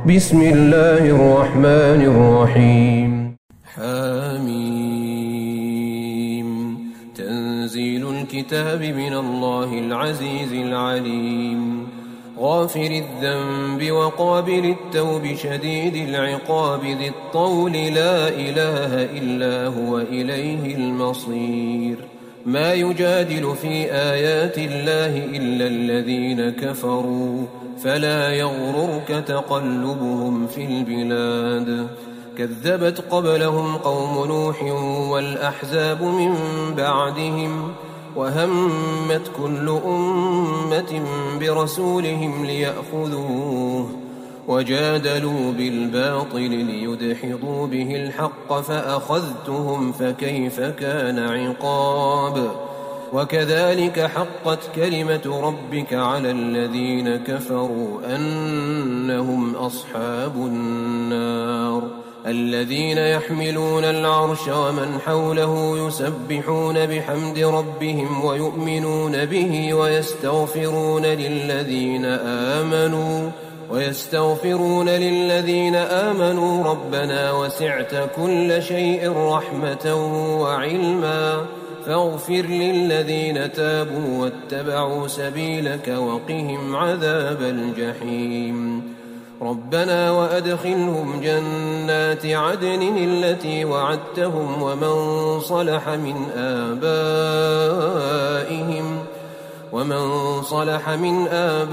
بسم الله الرحمن الرحيم. حميم. تنزيل الكتاب من الله العزيز العليم. غافر الذنب وقابل التوب شديد العقاب ذي الطول لا إله إلا هو إليه المصير. ما يجادل في آيات الله إلا الذين كفروا فلا يغررك تقلبهم في البلاد. كذبت قبلهم قوم نوح والأحزاب من بعدهم وهمت كل أمة برسولهم ليأخذوه وجادلوا بالباطل ليدحضوا به الحق فأخذتهم فكيف كان عقاب. وكذلك حقت كلمة ربك على الذين كفروا أنهم أصحاب النار. الذين يحملون العرش ومن حوله يسبحون بحمد ربهم ويؤمنون به ويستغفرون للذين آمنوا ربنا وسعت كل شيء رحمة وعلما فاغفر للذين تابوا واتبعوا سبيلك وقهم عذاب الجحيم. ربنا وأدخلهم جنات عدن التي وعدتهم ومن صلح من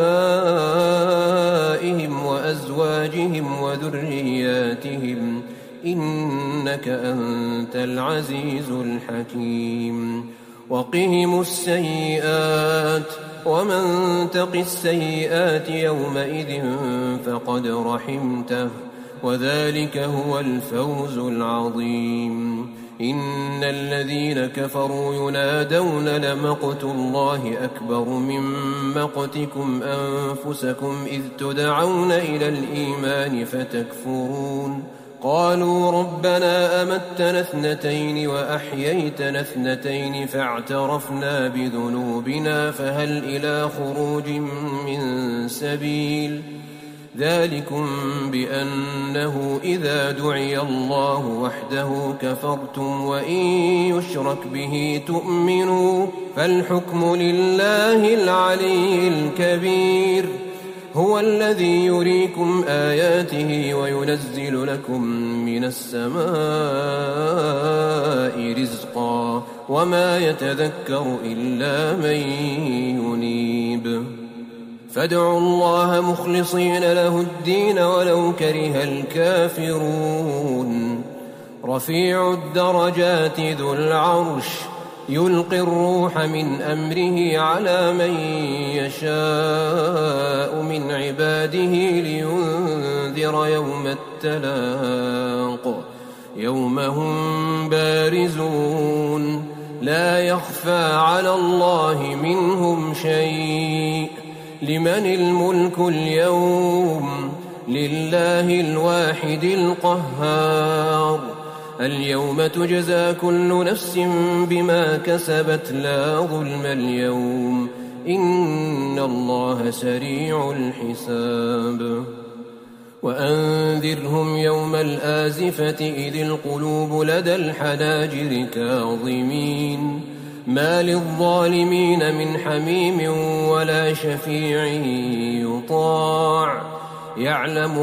آبائهم وأزواجهم وذرياتهم إنك أنت العزيز الحكيم. وقهم السيئات ومن تق السيئات يومئذ فقد رحمته وذلك هو الفوز العظيم. إن الذين كفروا ينادون لمقت الله أكبر من مقتكم أنفسكم إذ تدعون إلى الإيمان فتكفرون. قالوا ربنا أمتنا اثنتين وأحييتنا اثنتين فاعترفنا بذنوبنا فهل إلى خروج من سبيل. ذلكم بأنه إذا دعي الله وحده كفرتم وإن يشرك به تؤمنوا فالحكم لله العلي الكبير. هو الذي يريكم آياته وينزل لكم من السماء رزقا وما يتذكر إلا من ينيب. فادعوا الله مخلصين له الدين ولو كره الكافرون. رفيع الدرجات ذو العرش يلقي الروح من أمره على من يشاء من عباده لينذر يوم التلاق يوم هم بارزون لا يخفى على الله منهم شيء. لمن الملك اليوم لله الواحد القهار. اليوم تجزى كل نفس بما كسبت لا ظلم اليوم إن الله سريع الحساب. وأنذرهم يوم الآزفة إذ القلوب لدى الحناجر كاظمين ما للظالمين من حميم ولا شفيع يطاع. يعلم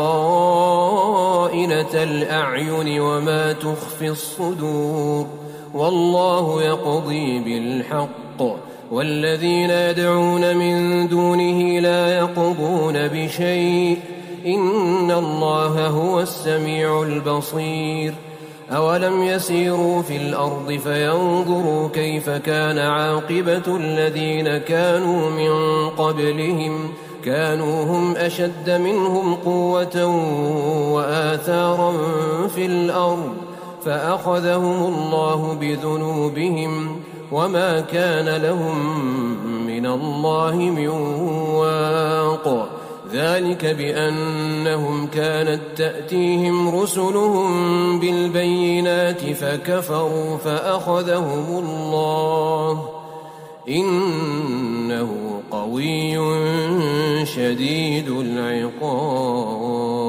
خائنة الأعين وما تخفي الصدور والله يقضي بالحق والذين يدعون من دونه لا يقضون بشيء إن الله هو السميع البصير. أولم يسيروا في الأرض فينظروا كيف كان عاقبة الذين كانوا من قبلهم كانوا هم أشد منهم قوة وآثارا في الأرض فأخذهم الله بذنوبهم وما كان لهم من الله من واق. ذلك بأنهم كانت تأتيهم رسلهم بالبينات فكفروا فأخذهم الله إنه قوي شديد العقاب.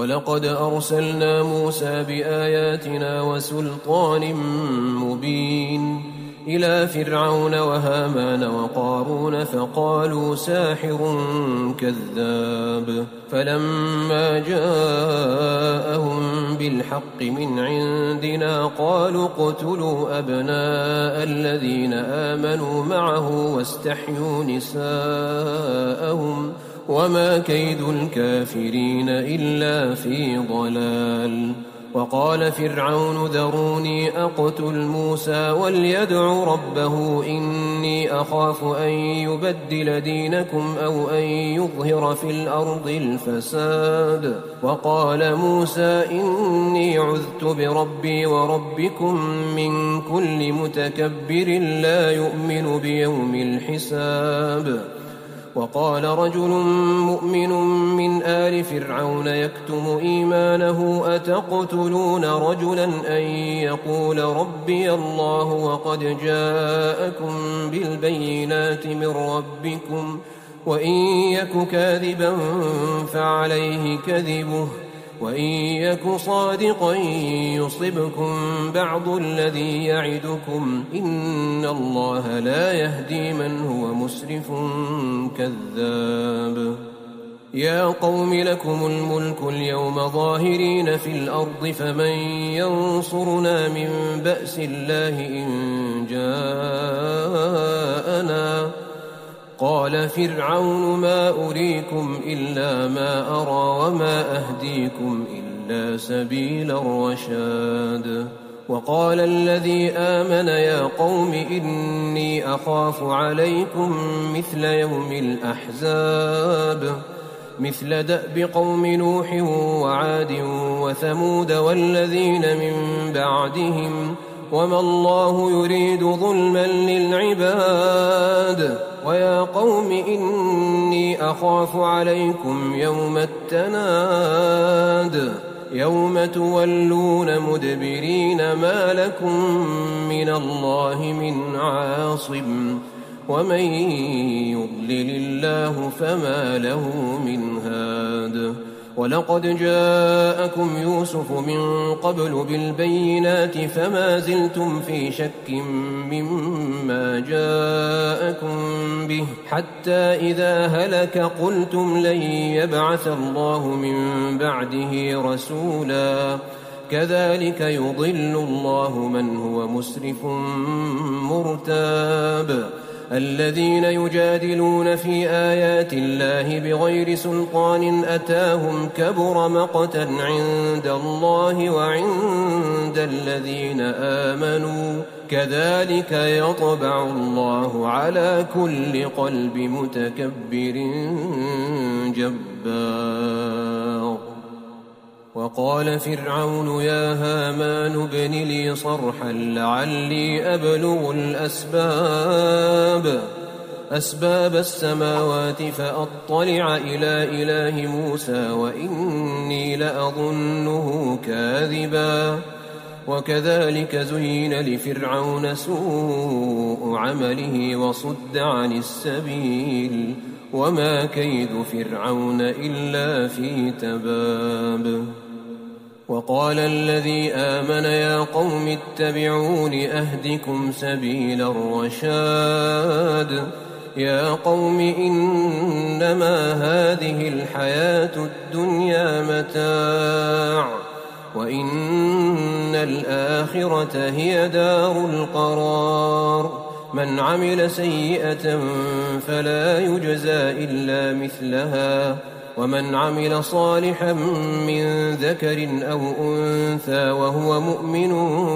ولقد أرسلنا موسى بآياتنا وسلطان مبين إلى فرعون وهامان وقارون فقالوا ساحر كذاب فلما جاءهم بالحق من عندنا قالوا اقتلوا أبناء الذين آمنوا معه واستحيوا نساءهم وما كيد الكافرين إلا في ضلال. وقال فرعون ذروني أقتل موسى وليدع ربه إني أخاف أن يبدل دينكم أو أن يظهر في الأرض الفساد. وقال موسى إني عذت بربي وربكم من كل متكبر لا يؤمن بيوم الحساب. وقال رجل مؤمن من آل فرعون يكتم إيمانه أتقتلون رجلا أن يقول ربي الله وقد جاءكم بالبينات من ربكم وإن يك كاذبا فعليه كذبه وإن يك صادقا يصبكم بعض الذي يعدكم إن الله لا يهدي من هو مسرف كذاب. يا قوم لكم الملك اليوم ظاهرين في الأرض فمن ينصرنا من بأس الله إن جاءنا. قال فرعون ما أريكم إلا ما أرى وما أهديكم إلا سبيل الرشاد. وقال الذي آمن يا قوم إني أخاف عليكم مثل يوم الأحزاب مثل دأب قوم نوح وعاد وثمود والذين من بعدهم وما الله يريد ظلما للعباد. ويا قوم إني أخاف عليكم يوم التناد يوم تولون مدبرين ما لكم من الله من عاصم ومن يضلل الله فما له من هاد. ولقد جاءكم يوسف من قبل بالبينات فما زلتم في شك مما جاءكم به حتى إذا هلك قلتم لن يبعث الله من بعده رسولا كذلك يضل الله من هو مسرف مرتاب. الذين يجادلون في آيات الله بغير سلطان أتاهم كبر مقتا عند الله وعند الذين آمنوا كذلك يطبع الله على كل قلب متكبر جبار. وقال فرعون يا هامان ابن لي صرحا لعلي أبلغ أسباب السماوات فأطلع إلى إله موسى وإني لأظنه كاذبا. وكذلك زين لفرعون سوء عمله وصد عن السبيل وما كيد فرعون إلا في تباب. وقال الذي آمن يا قوم اتبعون أهدكم سبيل الرشاد. يا قوم إنما هذه الحياة الدنيا متاع وإن الآخرة هي دار القرار. من عمل سيئة فلا يجزى إلا مثلها ومن عمل صالحا من ذكر أو أنثى وهو مؤمن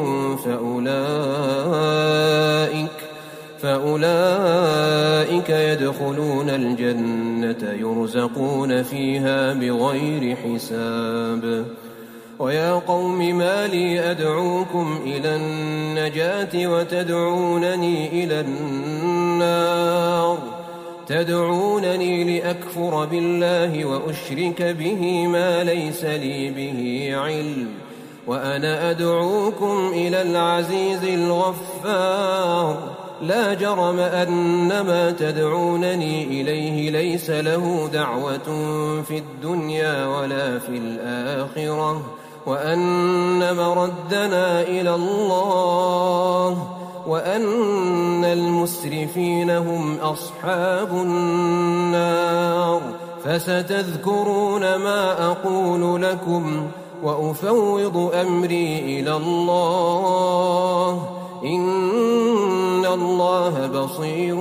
فأولئك يدخلون الجنة يرزقون فيها بغير حساب. ويا قوم ما لي أدعوكم إلى النجاة وتدعونني إلى النار تدعونني لأكفر بالله وأشرك به ما ليس لي به علم وأنا أدعوكم إلى العزيز الغفار. لا جرم أن ما تدعونني إليه ليس له دعوة في الدنيا ولا في الآخرة وأن مردنا إلى الله وأن المسرفين هم أصحاب النار. فستذكرون ما أقول لكم وأفوض أمري إلى الله إن الله بصير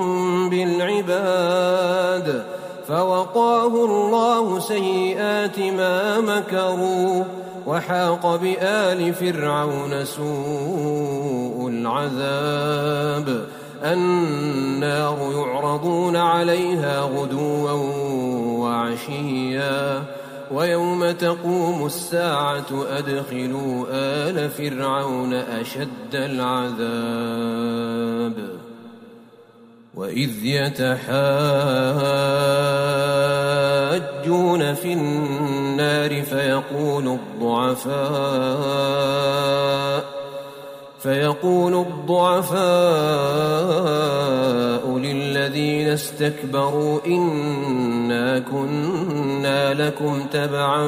بالعباد. فوقاه الله سيئات ما مكروا وحاق بآل فرعون سوء العذاب. النار يعرضون عليها غدوا وعشيا ويوم تقوم الساعة أدخلوا آل فرعون أشد العذاب. وإذ يتحاجون في النار فيقول الضعفاء للذين استكبروا إنا كنا لكم تبعا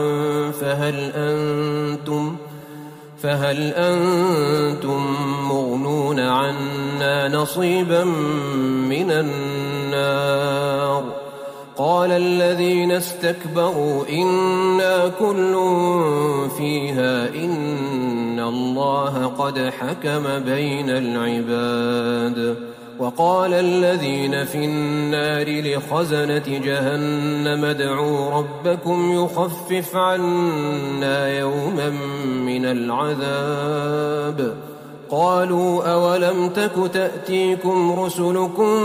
فهل أنتم مغنون عنا نصيبا من النار. قال الذين استكبروا إنا كل فيها إن الله قد حكم بين العباد. وقال الذين في النار لخزنة جهنم ادعوا ربكم يخفف عنا يوما من العذاب. قالوا أولم تك تأتيكم رسلكم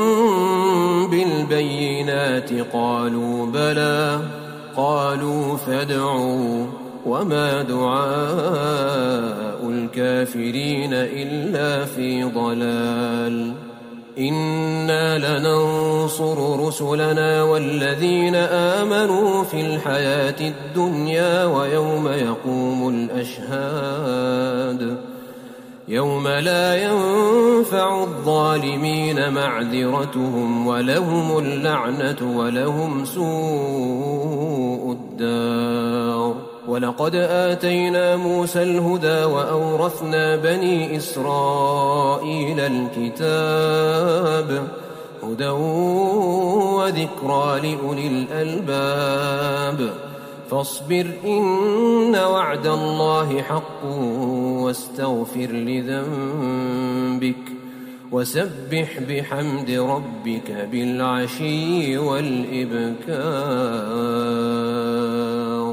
بالبينات قالوا بلى. قالوا فادعوا وما دعاء الكافرين إلا في ضلال. إنا لننصر رسلنا والذين آمنوا في الحياة الدنيا ويوم يقوم الأشهاد يوم لا ينفع الظالمين معذرتهم ولهم اللعنة ولهم سوء الدار. ولقد آتينا موسى الهدى وأورثنا بني إسرائيل الكتاب هدى وذكرى لأولي الألباب. فاصبر إن وعد الله حق واستغفر لذنبك وسبح بحمد ربك بالعشي والإبكار.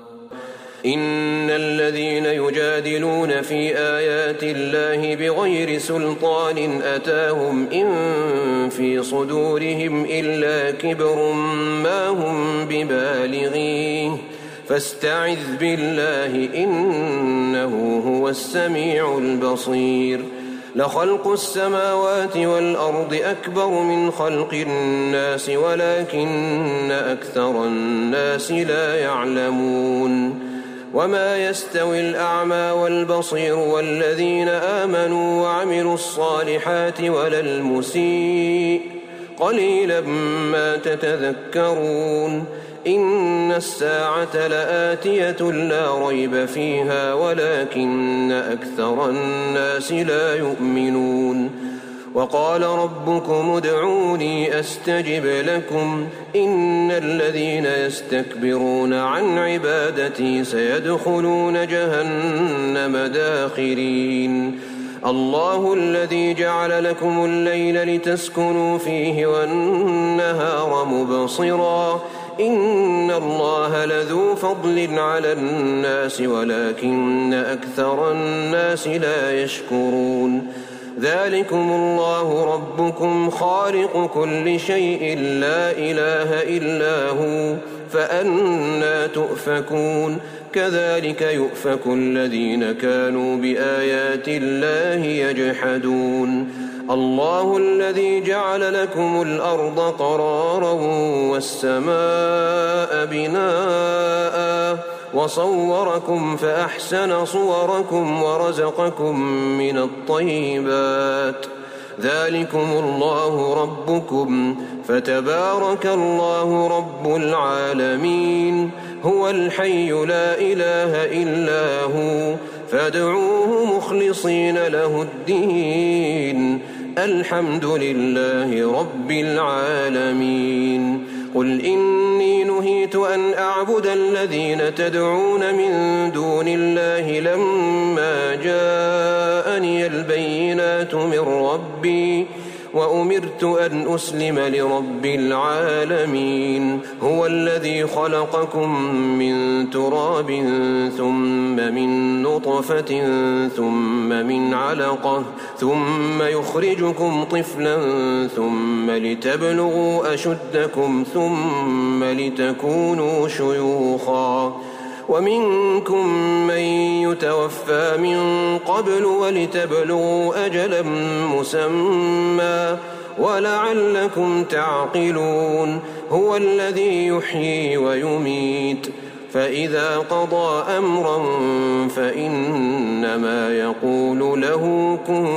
إن الذين يجادلون في آيات الله بغير سلطان أتاهم إن في صدورهم إلا كبر ما هم ببالغيه فاستعذ بالله إنه هو السميع البصير. لخلق السماوات والأرض أكبر من خلق الناس ولكن أكثر الناس لا يعلمون. وما يستوي الأعمى والبصير والذين آمنوا وعملوا الصالحات ولا المسيء قليلا ما تتذكرون. إن الساعة لآتية لا ريب فيها ولكن أكثر الناس لا يؤمنون. وقال ربكم ادعوني أستجب لكم إن الذين يستكبرون عن عبادتي سيدخلون جهنم داخرين. الله الذي جعل لكم الليل لتسكنوا فيه والنهار مبصرا إن الله لذو فضل على الناس ولكن أكثر الناس لا يشكرون. ذلكم الله ربكم خالق كل شيء لا إله إلا هو فأنى تؤفكون. كذلك يؤفك الذين كانوا بآيات الله يجحدون. الله الذي جعل لكم الأرض قرارا والسماء بناء وصوركم فأحسن صوركم ورزقكم من الطيبات ذلكم الله ربكم فتبارك الله رب العالمين. هو الحي لا إله إلا هو فادعوه مخلصين له الدين الحمد لله رب العالمين. قل إني نهيت أن أعبد الذين تدعون من دون الله لما جاءني البينات من ربي وأمرت أن أسلم لرب العالمين. هو الذي خلقكم من تراب ثم من نطفة ثم من علقة ثم يخرجكم طفلا ثم لتبلغوا أشدكم ثم لتكونوا شيوخا ومنكم من يتوفى من قبل ولتبلغوا أجلا مسمى ولعلكم تعقلون. هو الذي يحيي ويميت فإذا قضى أمرا فإنما يقول له كن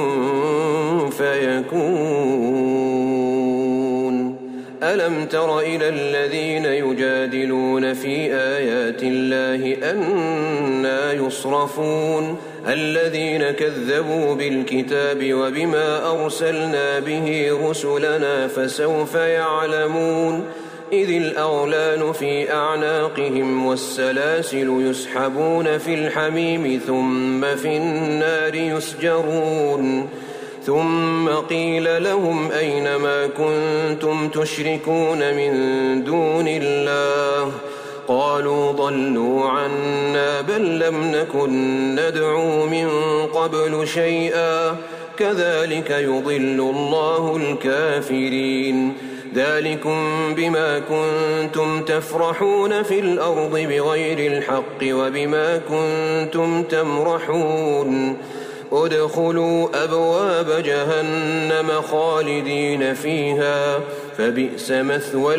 فيكون. ألم تر إلى الذين يجادلون في آيات الله أنى يصرفون الذين كذبوا بالكتاب وبما أرسلنا به رسلنا فسوف يعلمون. إذ الأغلال في أعناقهم والسلاسل يسحبون في الحميم ثم في النار يسجرون. ثم قيل لهم أين ما كنتم تشركون من دون الله قالوا ضلوا عنا بل لم نكن ندعو من قبل شيئا كذلك يضل الله الكافرين. ذلكم بما كنتم تفرحون في الأرض بغير الحق وبما كنتم تمرحون. ادخلوا أبواب جهنم خالدين فيها فبئس مثوى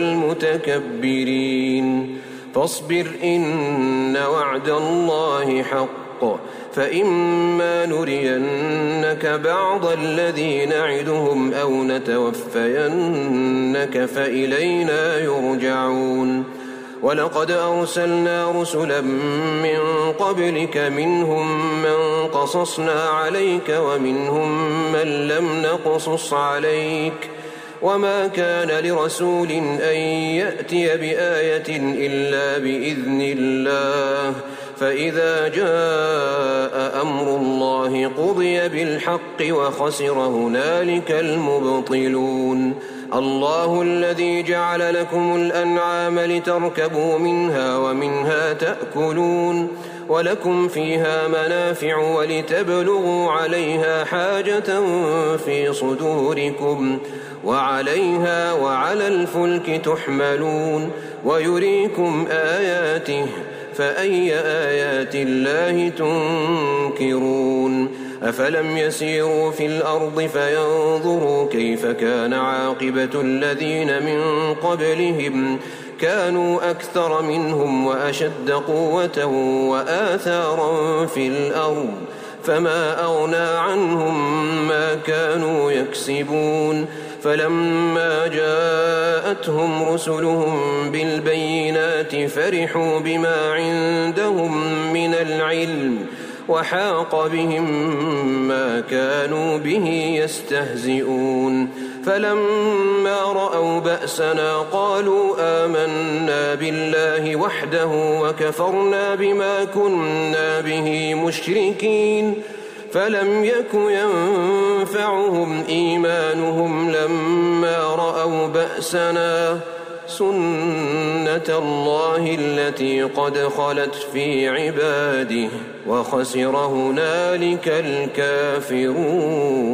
المتكبرين. فاصبر إن وعد الله حق فإما نرينك بعض الذي نعدهم أو نتوفينك فإلينا يرجعون. ولقد أرسلنا رسلا من قبلك منهم من قصصنا عليك ومنهم من لم نقصص عليك وما كان لرسول أن يأتي بآية إلا بإذن الله فإذا جاء أمر الله قضي بالحق وخسر هنالك المبطلون. الله الذي جعل لكم الأنعام لتركبوا منها ومنها تأكلون ولكم فيها منافع ولتبلغوا عليها حاجة في صدوركم وعليها وعلى الفلك تحملون ويريكم آياته فأي آيات الله تنكرون. أفلم يسيروا في الأرض فينظروا كيف كان عاقبة الذين من قبلهم كانوا أكثر منهم وأشد قوة وآثارا في الأرض فما أغنى عنهم ما كانوا يكسبون. فلما جاءتهم رسلهم بالبينات فرحوا بما عندهم من العلم وحاق بهم ما كانوا به يستهزئون. فلما رأوا بأسنا قالوا آمنا بالله وحده وكفرنا بما كنا به مشركين. فلم يك ينفعهم إيمانهم لما رأوا بأسنا سنة الله التي قد خلت في عباده وخسر هنالك الكافرون.